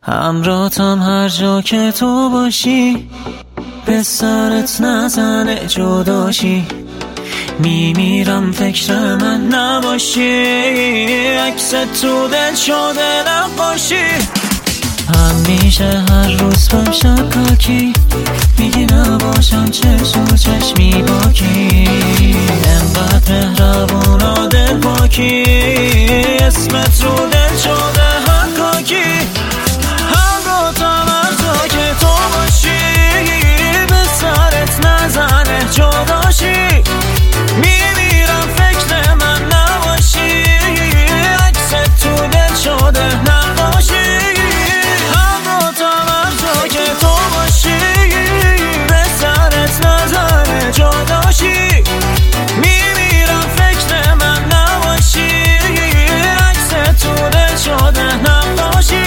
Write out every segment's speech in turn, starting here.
همراهتم هر جا که تو باشی، به سرت نزنه جداشی. میمیرم فکر من نباشی، عکس تو دل شده نقاشی. همیشه هر روز بهم شکاکی، میگی نباشم چشم و چشمی باکی. انقدر مهربون و دل پاکی، اسمت رو دل شده حکاکی. همراهتم هر جا که تو باشی، به سرت نزنه جداشی. میمیرم فکر من نباشی، عکس تو دل شده نقاشی. همراهتم هر جا که تو باشی، به سرت نزنه جداشی. میمیرم فکر من نباشی، عکس تو دل شده نقاشی.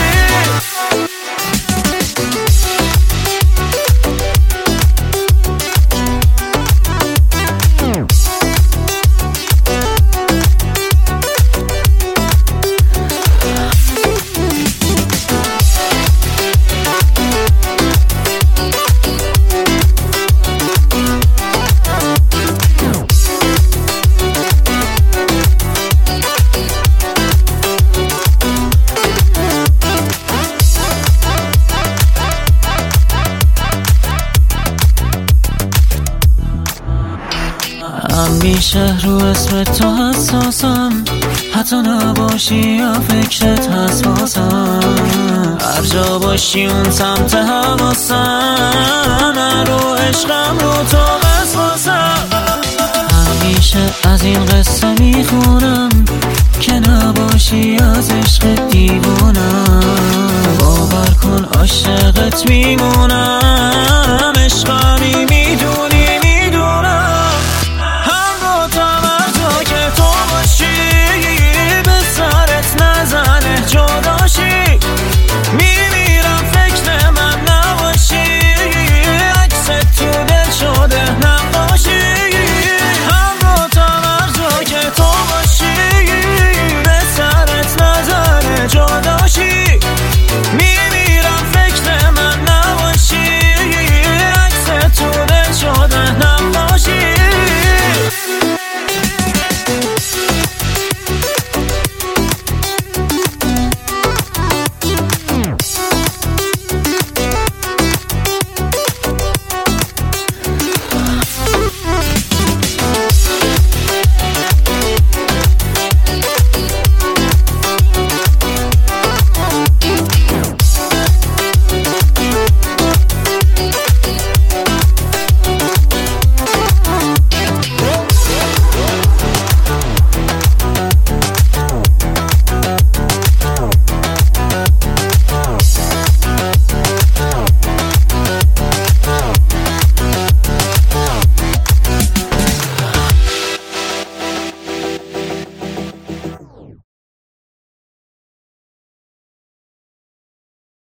همیشه رو اسم تو حساسم، حتی نباشی یا فکرت هست باسم. هر جا باشی اون سمت حواسم، رو عشقم رو تو بسپاسم. همیشه از این قصه میخونم که نباشی از عشق دیوونم. باور کن عاشقت میمونم.